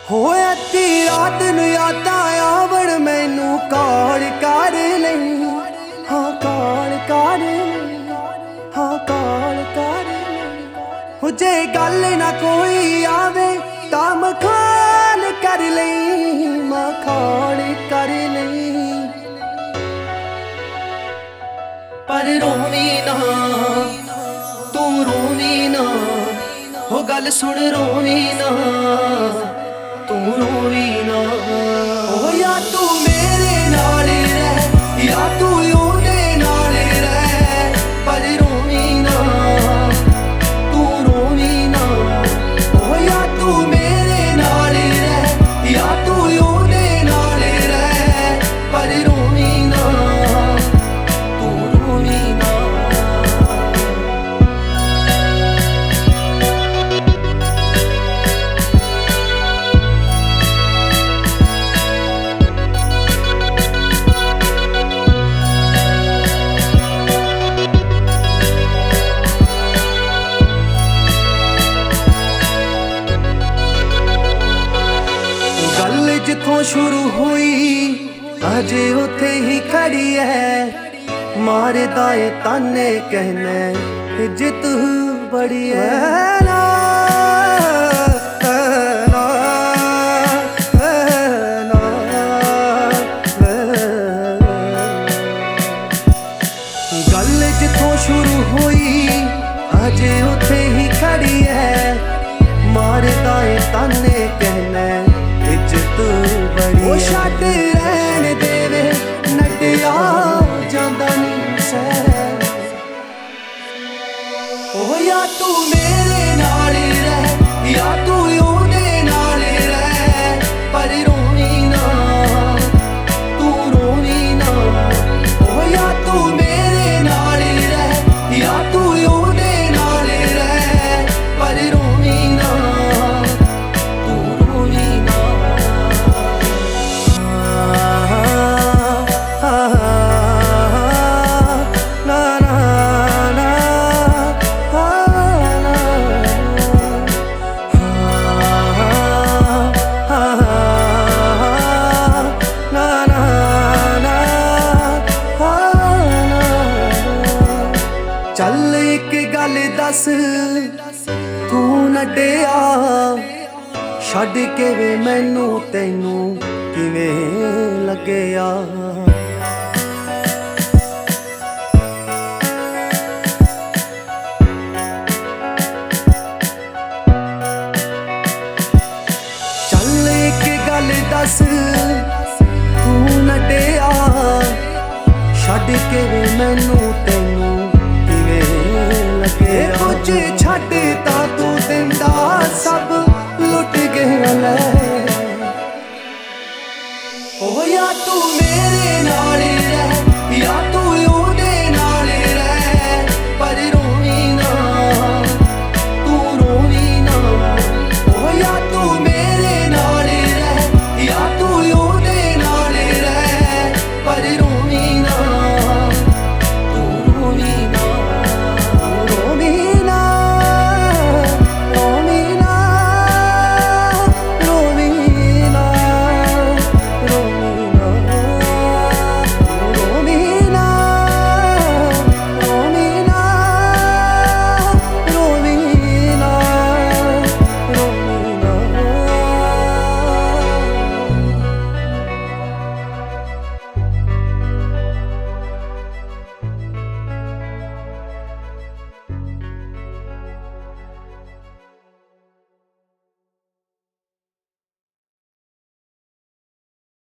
ਹੋਏ ਅੱਧੀ ਰਾਤ ਨੂੰ ਯਾਦਾਂ ਆਵਣ ਮੈਨੂੰ ਕਾਲ ਕਰ ਲਈ, ਹਾਂ ਕਾਲ ਕਰ ਲਈ, ਹਾਂ ਕਾਲ ਕਰ ਲਈ। ਹੋ ਜੇ ਗੱਲ ਨਾ ਕੋਈ ਆਵੇ ਤਾਂ ਮਖਾਲ ਕਰ ਲਈ, ਮਖਾਲ ਕਰ ਲਈ। ਪਰ ਰੋਵੀਂ ਨਾ ਤੂੰ ਰੋਵੀਂ ਨਾ, ਹੋ ਗੱਲ ਸੁਣ ਰੋਵੀਂ ਨਾ ਤੂੰ ਰੋਵੀਂ ਨਾ। ਓ ਯਾ ਤੂੰ ਮੇਰੇ ਨਾਲ ਰਹਿ ਯਾ ਤੂੰ ਉਹਦੇ ਨਾਲ ਰਹਿ, ਪਰ ਰੋਵੀਂ ਨਾ ਤੂੰ ਰੋਵੀਂ ਨਾ। ਓ ਯਾ ਤੂੰ ਮੇਰੇ ਨਾਲ ਰਹਿ ਯਾ ਤੂੰ ਉਹਦੇ ਨਾਲ ਰਹਿ, ਪਰ ਰੋਵੀਂ ਨਾ ਤੂੰ ਰੋਵੀਂ ਨਾ। ਗੱਲ ਜਿੱਥੋਂ ਸ਼ੁਰੂ ਹੋਈ ਅਜੇ ਉੱਥੇ ਹੀ ਖੜੀ ਐ, ਮਾਰਦਾ ਏ ਤਾਨੇ ਕਹਿਣਾ ਜੇ ਤੂੰ ਬੜੀ ਐ ਨਾ। ਗੱਲ ਜਿੱਥੋਂ ਸ਼ੁਰੂ ਹੋਈ ਅਜੇ ਉੱਥੇ ਹੀ ਖੜੀ ਐ, ਮਾਰਦਾ ਏ ਤਾਨੇ ਕਹਿਣਾ ਇੱਜ਼ਤ ਬੜੀ। ਉਹ ਛੱਡ ਰਹਿਣ ਦੇਵੇ ਨੱਡਿਆ ਜਾਂਦਾ ਨੀ ਸਹਿ। ਉਹ ਯਾ ਤੂੰ ਮੇਰੇ ਨਾਲ ਰਹਿ ਯਾ ਤੂੰ ਉਹਦੇ ਨਾਲ ਰਹਿ, ਪਰ ਰੋਵੀਂ ਨਾ ਤੂੰ ਰੋਵੀਂ ਨਾ। ਉਹ ਯਾ ਤੂੰ ਮੇਰੇ ਨਾਲ ਰਹਿ ਯਾ ਤੂੰ ਉਹਦੇ ਨਾਲ ਰਹਿ, ਪਰ ਰੋਵੀਂ ਨਾ ਤੂੰ ਰੋਵੀਂ ਨਾ। ਚੱਲ ਇੱਕ ਗੱਲ ਦੱਸ ਤੂੰ ਨੱਡਿਆ, ਛੱਡ ਕੇ ਵੇ ਮੈਨੂੰ ਤੈਨੂੰ ਕਿਵੇਂ ਲੱਗਿਆ। ਚੱਲ ਇੱਕ ਗੱਲ ਦੱਸ ਤੂੰ ਨੱਡਿਆ, ਛੱਡ ਕੇ ਵੇ ਮੈਨੂੰ ਤੈਨੂੰ ਲੱਗੇ। ਕੁਝ ਛੱਡ ਤਾਂ ਤੂੰ ਦਿੰਦਾ ਸਭ ਲੁੱਟ ਗਿਆ ਲੈ। ਓ ਯਾ ਤੂੰ